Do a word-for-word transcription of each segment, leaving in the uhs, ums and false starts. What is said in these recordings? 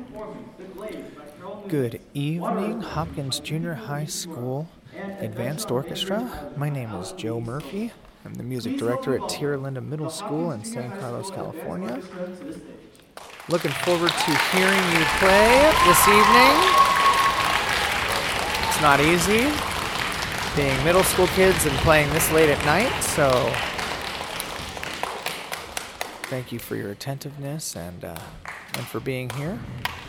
Good evening, Hopkins Junior High School Advanced Orchestra. My name is Joe Murphy. I'm the music director at Tierra Linda Middle School in San Carlos, California. Looking forward to hearing you play this evening. It's not easy being middle school kids and playing this late at night, so thank you for your attentiveness and, uh, and for being here.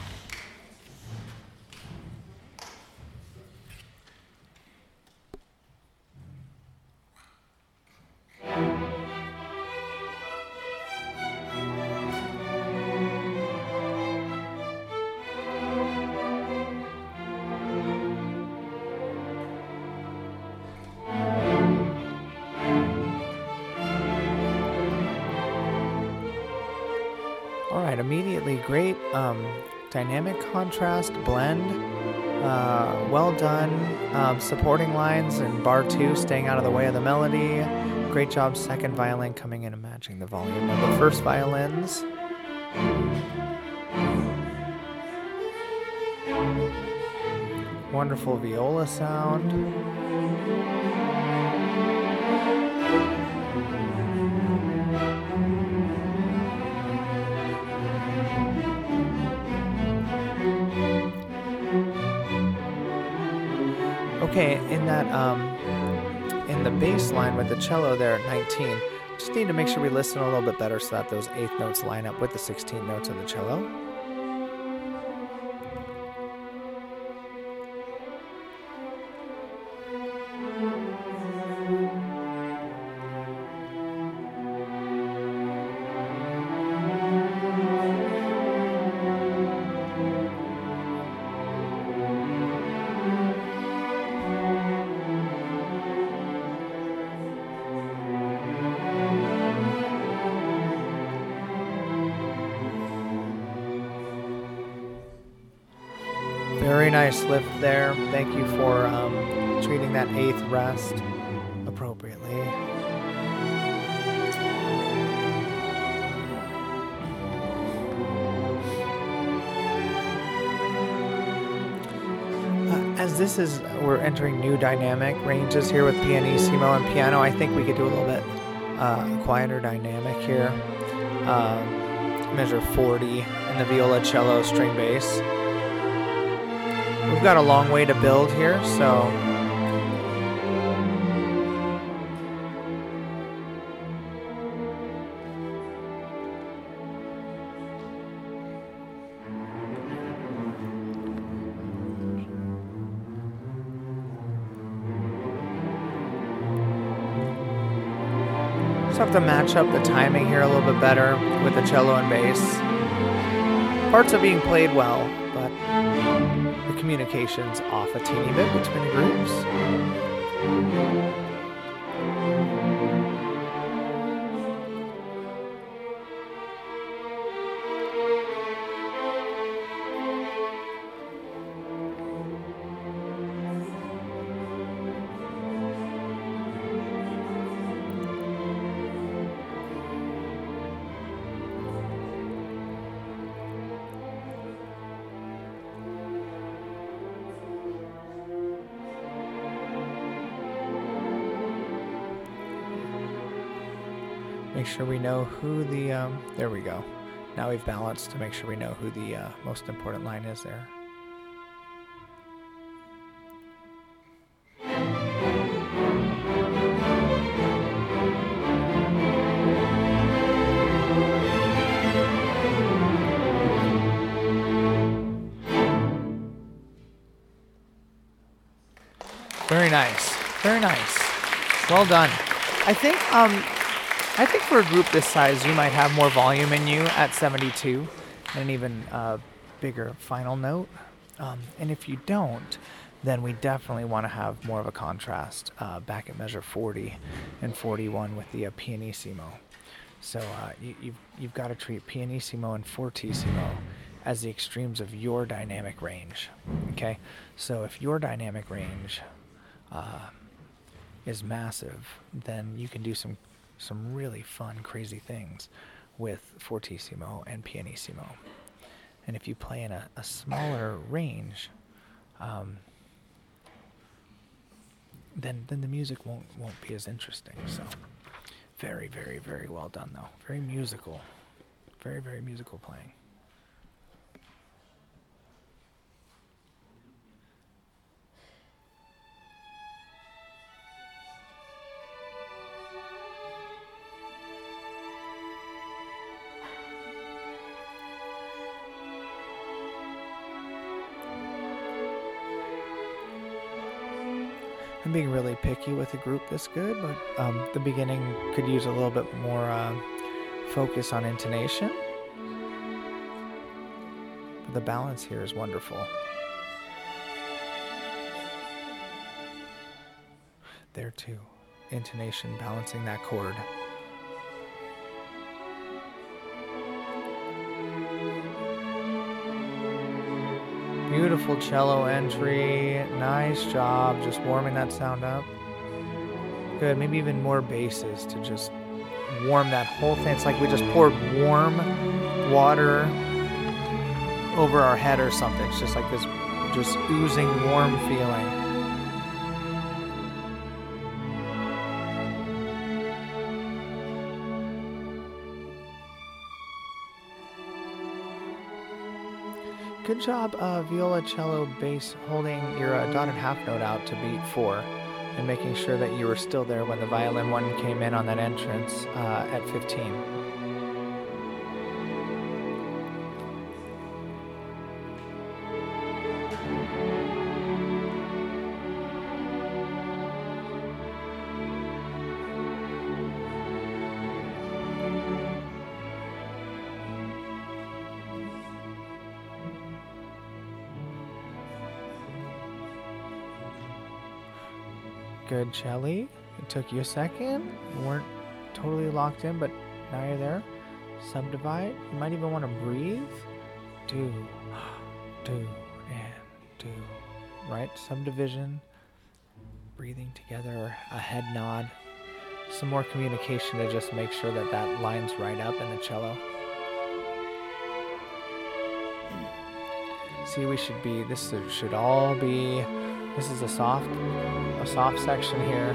Immediately great um, dynamic contrast blend, uh, well done, um, supporting lines in bar two staying out of the way of the melody. Great job second violin coming in and matching the volume of the first violins. Wonderful viola sound. Okay, in that, um, in the bass line with the cello there at nineteen, just need to make sure we listen a little bit better so that those eighth notes line up with the sixteen notes of the cello. Very nice lift there. Thank you for um, treating that eighth rest appropriately. Uh, as this is, we're entering new dynamic ranges here with pianissimo and piano. I think we could do a little bit uh, quieter dynamic here. Uh, measure forty in the viola, cello, string bass. We've got a long way to build here, so just have to match up the timing here a little bit better with the cello and bass. Parts are being played well, but the communication's off a teeny bit between the groups. Make sure we know who the, um, there we go. Now we've balanced to make sure we know who the uh, most important line is there. Very nice, very nice. Well done. I think, um, I think for a group this size, you might have more volume in you at seventy-two and an even uh, bigger final note. Um, and if you don't, then we definitely want to have more of a contrast uh, back at measure forty and forty-one with the uh, pianissimo. So uh, you, you've, you've got to treat pianissimo and fortissimo as the extremes of your dynamic range. Okay? So if your dynamic range uh, is massive, then you can do some some really fun, crazy things with fortissimo and pianissimo. And if you play in a, a smaller range, um, then then the music won't won't be as interesting. So very, very, very well done though. Very musical. Very, very musical playing. I'm being really picky with a group this good, but um, the beginning could use a little bit more uh, focus on intonation. But the balance here is wonderful. There too, intonation balancing that chord. Beautiful cello entry. Nice job just warming that sound up. Good. Maybe even more basses to just warm that whole thing. It's like we just poured warm water over our head or something. It's just like this just oozing warm feeling. Good job, uh, viola, cello, bass, holding your uh, dotted half note out to beat four and making sure that you were still there when the violin one came in on that entrance uh, at fifteen. Good, Shelly. It took you a second. You weren't totally locked in, but now you're there. Subdivide. You might even want to breathe. Do, do, and do. Right? Subdivision. Breathing together. A head nod. Some more communication to just make sure that that lines right up in the cello. See, we should be, this should all be, this is a soft, a soft section here.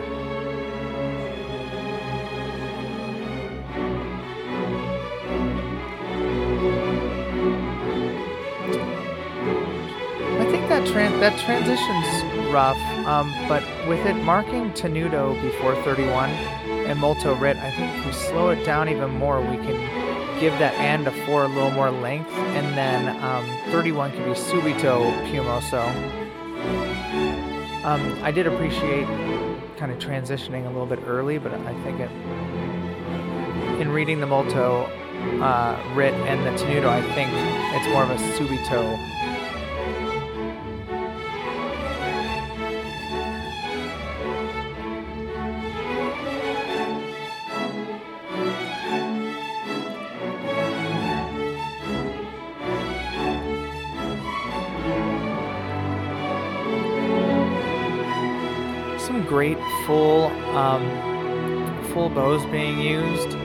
I think that tran that transition's rough, um, but with it marking tenuto before thirty-one and molto rit, I think if we slow it down even more, we can give that and a four a little more length, and then um, thirty-one can be subito piumo. So um, I did appreciate kind of transitioning a little bit early, but I think it, in reading the molto uh, rit and the tenuto, I think it's more of a subito. Great full um, full bows being used.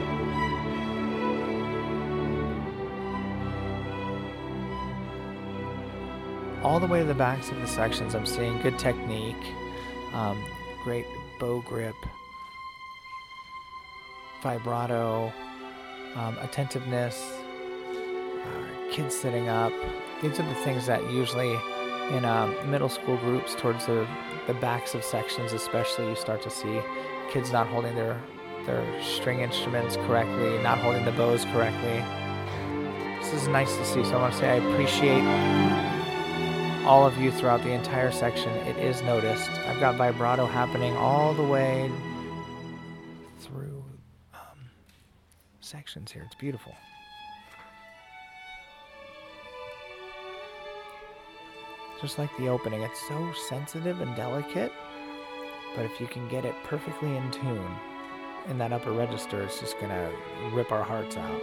All the way to the backs of the sections, I'm seeing good technique, um, great bow grip, vibrato, um, attentiveness, uh, kids sitting up. These are the things that usually in uh, middle school groups towards the, the backs of sections especially, you start to see kids not holding their, their string instruments correctly, not holding the bows correctly. This is nice to see, so I want to say I appreciate all of you throughout the entire section. It is noticed. I've got vibrato happening all the way through um, sections here. It's beautiful. Just like the opening, it's so sensitive and delicate, but if you can get it perfectly in tune in that upper register, it's just gonna rip our hearts out.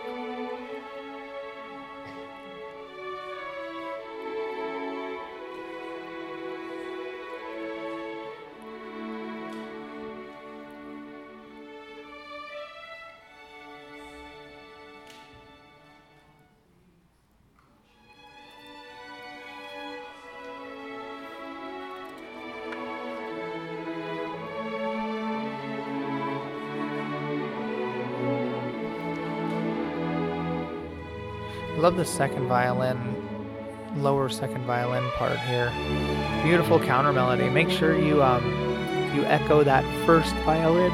Love the second violin, lower second violin part here. Beautiful counter melody. Make sure you um, you echo that first violin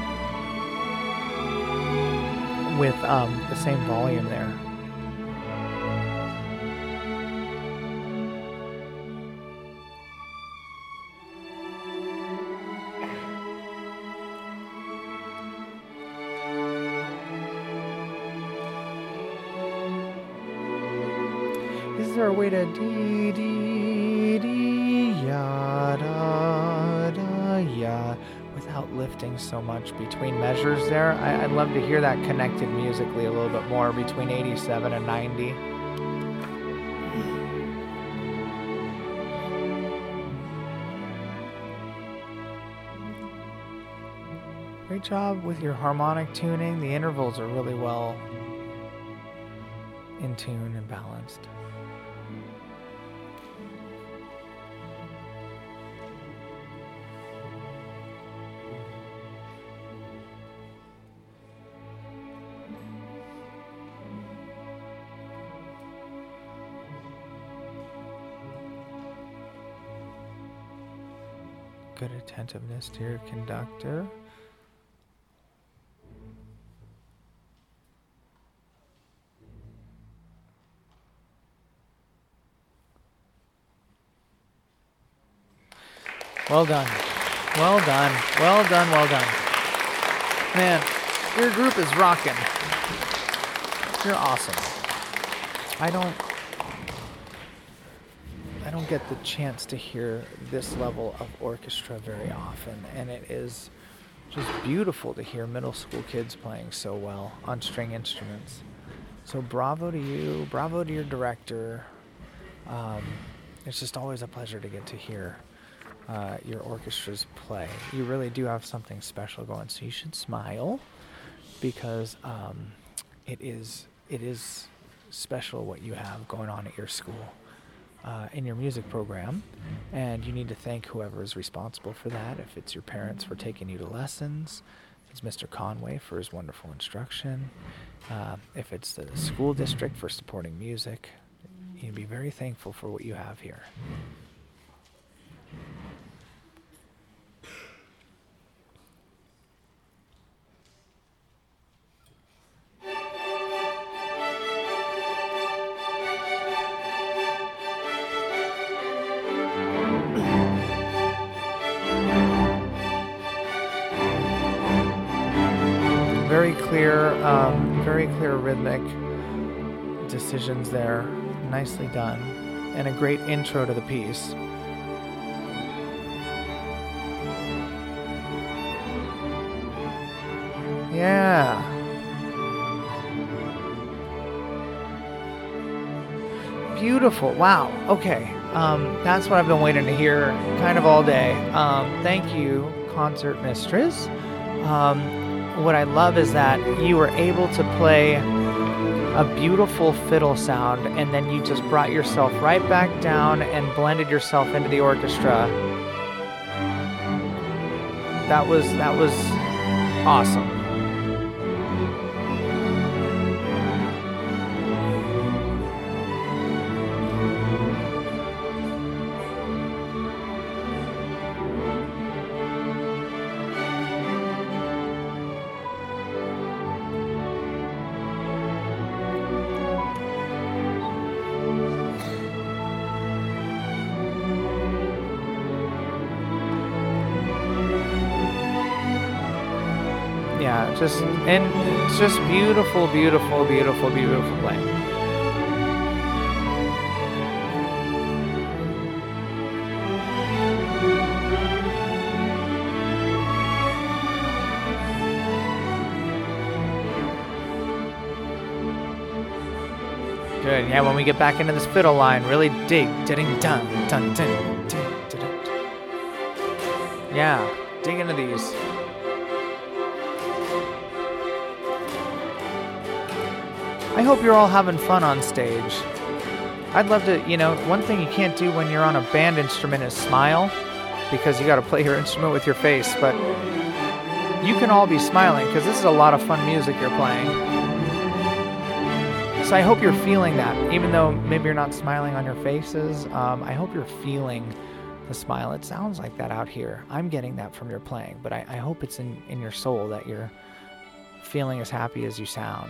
with um, the same volume there. Is there a way to dee dee dee ya da da ya without lifting so much between measures there? I, I'd love to hear that connected musically a little bit more between eighty-seven and ninety. Great job with your harmonic tuning. The intervals are really well in tune and balanced. Good attentiveness to your conductor. Well done. Well done. Well done. Well done. Man, your group is rocking. You're awesome. I don't I don't get the chance to hear this level of orchestra very often, and it is just beautiful to hear middle school kids playing so well on string instruments. So bravo to you, bravo to your director. Um, it's just always a pleasure to get to hear uh, your orchestras play. You really do have something special going, so you should smile, because um, it is it is special what you have going on at your school. Uh, in your music program, and you need to thank whoever is responsible for that. If it's your parents for taking you to lessons, if it's Mister Conway for his wonderful instruction, uh, if it's the school district for supporting music, you need to be very thankful for what you have here. Very clear, um, very clear rhythmic decisions there. Nicely done. And a great intro to the piece. Yeah. Beautiful. Wow. Okay. Um, that's what I've been waiting to hear kind of all day. Um, thank you, concert mistress. Um, What I love is that you were able to play a beautiful fiddle sound, and then you just brought yourself right back down and blended yourself into the orchestra. That was that was awesome. Yeah, just, and it's just beautiful, beautiful, beautiful, beautiful playing. Good. Yeah, when we get back into this fiddle line, really dig. Dun, dun, dun, dun, dun, dun, dun. Yeah, dig into these. I hope you're all having fun on stage. I'd love to, you know, one thing you can't do when you're on a band instrument is smile, because you got to play your instrument with your face, but you can all be smiling because this is a lot of fun music you're playing. so I hope you're feeling that, even though maybe you're not smiling on your faces. Um, I hope you're feeling the smile. It sounds like that out here. I'm getting that from your playing, but I, I hope it's in, in your soul that you're feeling as happy as you sound.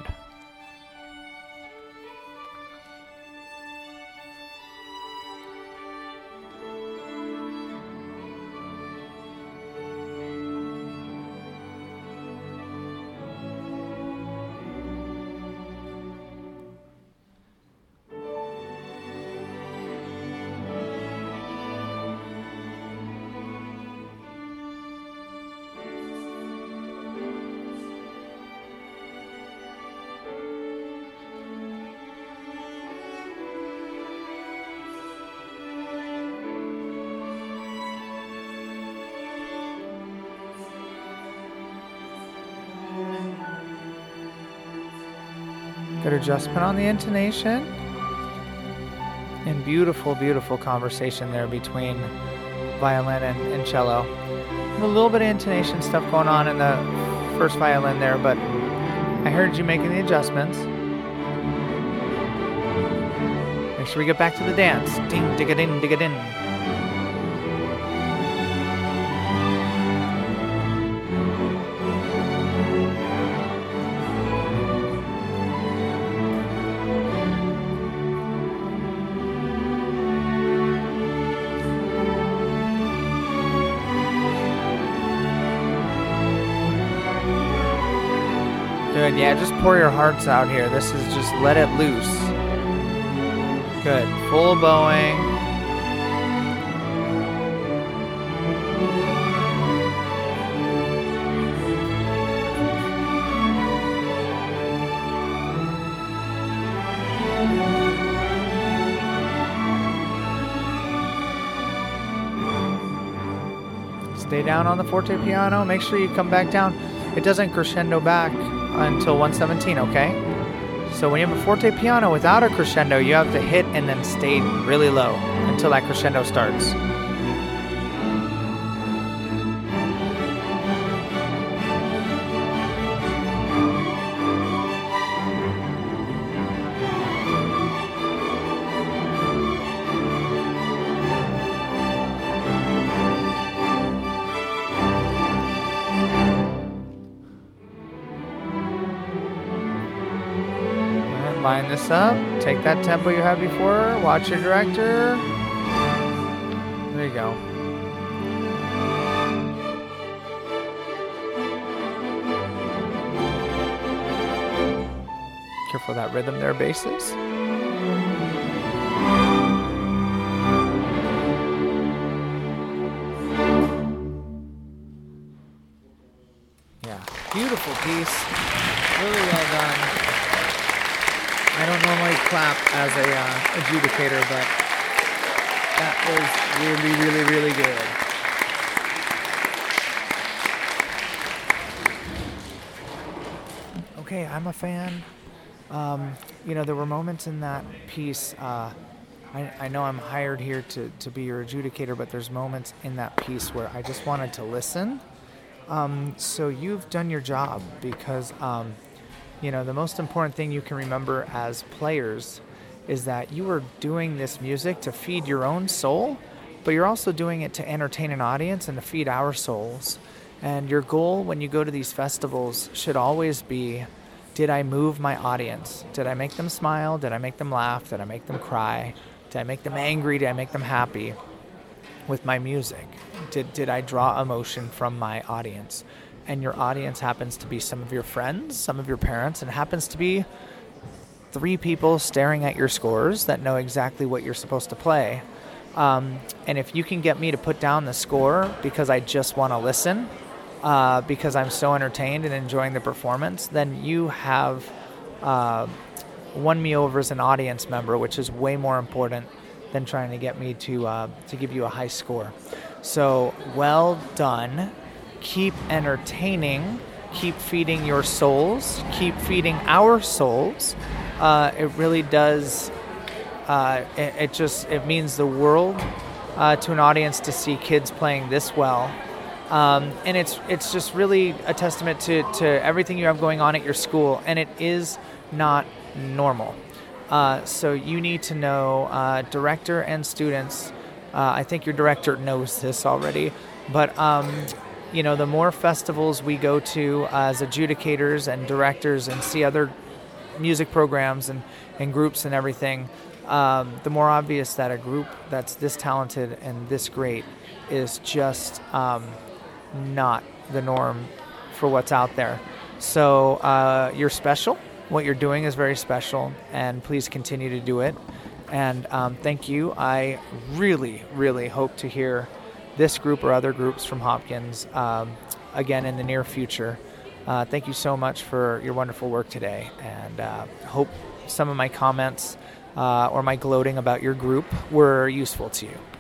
Good adjustment on the intonation. And beautiful, beautiful conversation there between violin and, and cello. A little bit of intonation stuff going on in the first violin there, but I heard you making the adjustments. Make sure we get back to the dance. Ding, dig-a-ding, dig-a-ding. Good, yeah, just pour your hearts out here. This is just let it loose. Good, full bowing. Stay down on the forte piano. Make sure you come back down. It doesn't crescendo back until one seventeen, okay? So when you have a forte piano without a crescendo, you have to hit and then stay really low until that crescendo starts. Line this up, take that tempo you had before, watch your director. There you go. Careful of that rhythm there, basses. Yeah, beautiful piece. Really well done. I don't normally clap as a uh, adjudicator, but that was really, really, really good. Okay, I'm a fan. Um, you know, there were moments in that piece. Uh, I, I know I'm hired here to, to be your adjudicator, but there's moments in that piece where I just wanted to listen. Um, so you've done your job because... Um, You know, the most important thing you can remember as players is that you are doing this music to feed your own soul, but you're also doing it to entertain an audience and to feed our souls. And your goal when you go to these festivals should always be, did I move my audience? Did I make them smile? Did I make them laugh? Did I make them cry? Did I make them angry? Did I make them happy with my music? Did, did I draw emotion from my audience? And your audience happens to be some of your friends, some of your parents, and happens to be three people staring at your scores that know exactly what you're supposed to play. Um, and if you can get me to put down the score because I just want to listen, uh, because I'm so entertained and enjoying the performance, then you have uh, won me over as an audience member, which is way more important than trying to get me to uh, to give you a high score. So well done. Keep entertaining, keep feeding your souls, keep feeding our souls. Uh, it really does, uh, it, it just, it means the world uh, to an audience to see kids playing this well. Um, and it's it's just really a testament to, to everything you have going on at your school, and it is not normal. Uh, so you need to know, uh, director and students. Uh, I think your director knows this already, but um, you know, the more festivals we go to uh, as adjudicators and directors and see other music programs and, and groups and everything, um, the more obvious that a group that's this talented and this great is just um, not the norm for what's out there. So uh, you're special. What you're doing is very special, and please continue to do it. And um, thank you. I really, really hope to hear this group or other groups from Hopkins um, again in the near future. Uh, thank you so much for your wonderful work today, and uh, hope some of my comments uh, or my gloating about your group were useful to you.